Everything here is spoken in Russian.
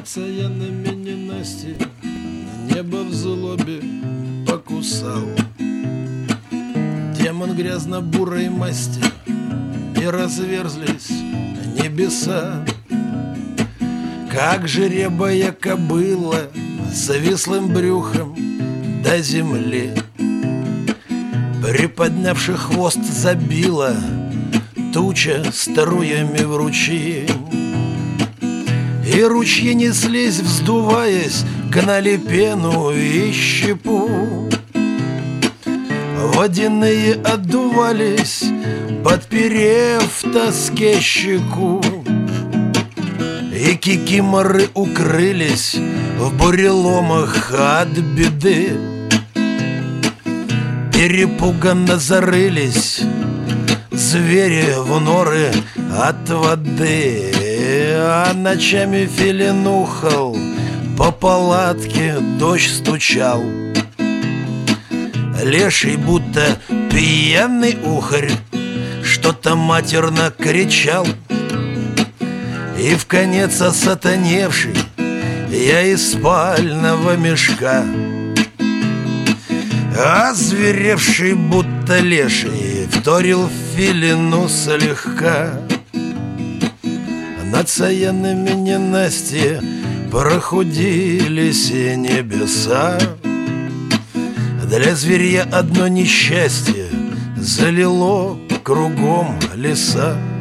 Окаянными ненасти небо в злобе покусал демон грязно-бурой масти, и разверзлись небеса. Как жеребая кобыла с вислым брюхом до земли, приподнявши хвост, забила туча струями в ручьи. И ручьи неслись, вздуваясь, гнали пену и щепу. Водяные отдувались, подперев в тоске щеку. И кикиморы укрылись в буреломах от беды. Перепуганно зарылись звери в норы от воды. А ночами филинухал, по палатке дождь стучал. Леший, будто пьяный ухарь, что-то матерно кричал. И вконец осатаневший я из спального мешка, озверевший, будто леший, вторил филину слегка. Над саянными ненасти прохудились и небеса. Для зверя одно несчастье залило кругом леса.